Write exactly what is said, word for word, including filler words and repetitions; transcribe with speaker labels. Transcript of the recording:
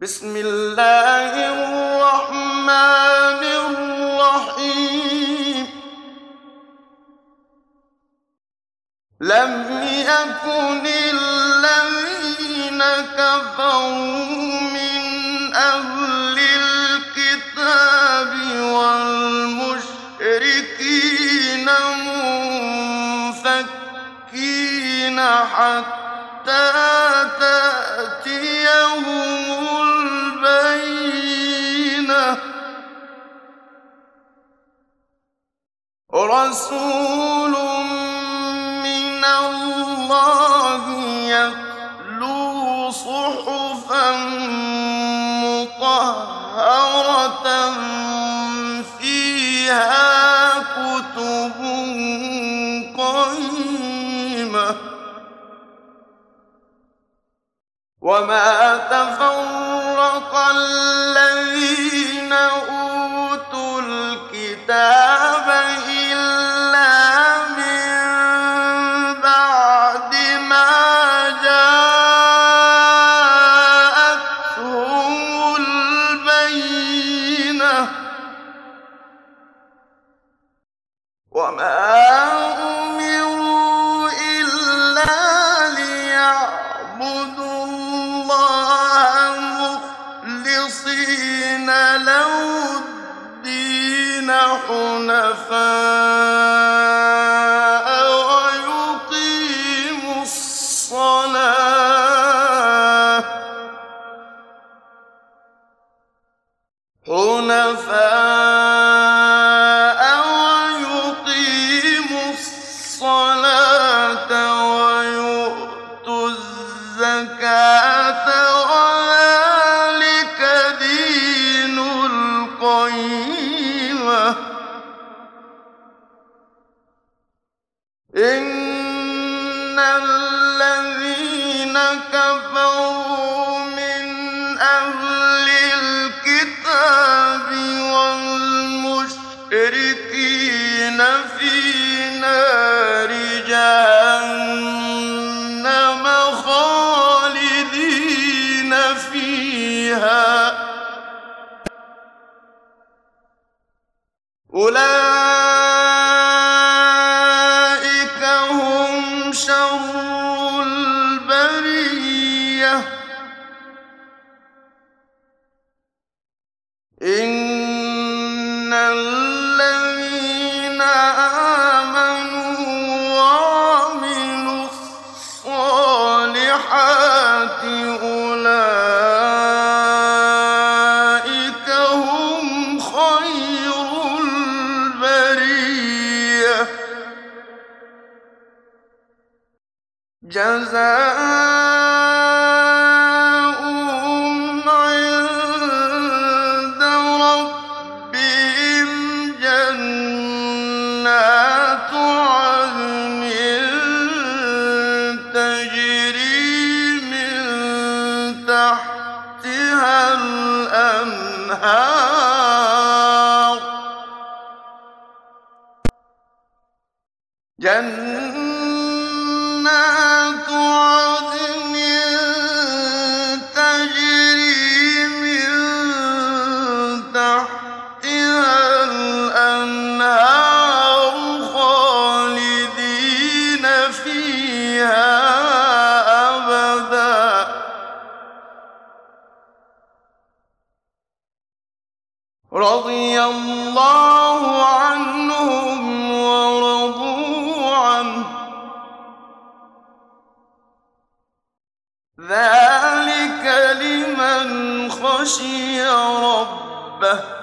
Speaker 1: بسم الله الرحمن الرحيم لم يكن الذين كفروا من أهل الكتاب والمشركين منفكين حتى تأتيهم البينة رسول من الله يتلو صحفا مطهرة فيها كتب قيمة وما تفرق الذين أوتوا الكتاب إلا من بعد ما جاءتهم البينة وما أمروا إلا ليعبدوا الله مخلصين له الدين حنفاء ويقيموا الصلاة حنفاء ويقيموا الصلاة ويؤتوا الزكاة وذلك دين القيمة إن الذين كفروا من أهل الكتاب والمشركين في نار جهنم خالدين فيها أولئك هم شر البرية إن الذين آمنوا وعملوا الصالحات أولئك هم خير البرية جزاؤهم عند ربهم جنات عدن تجري من تحتها الأنهار جنات عدن تجري من تحتها الأنهار خالدين فيها أبدا رضي الله عنهم ورضوا عنه ذلك لمن خشي ربه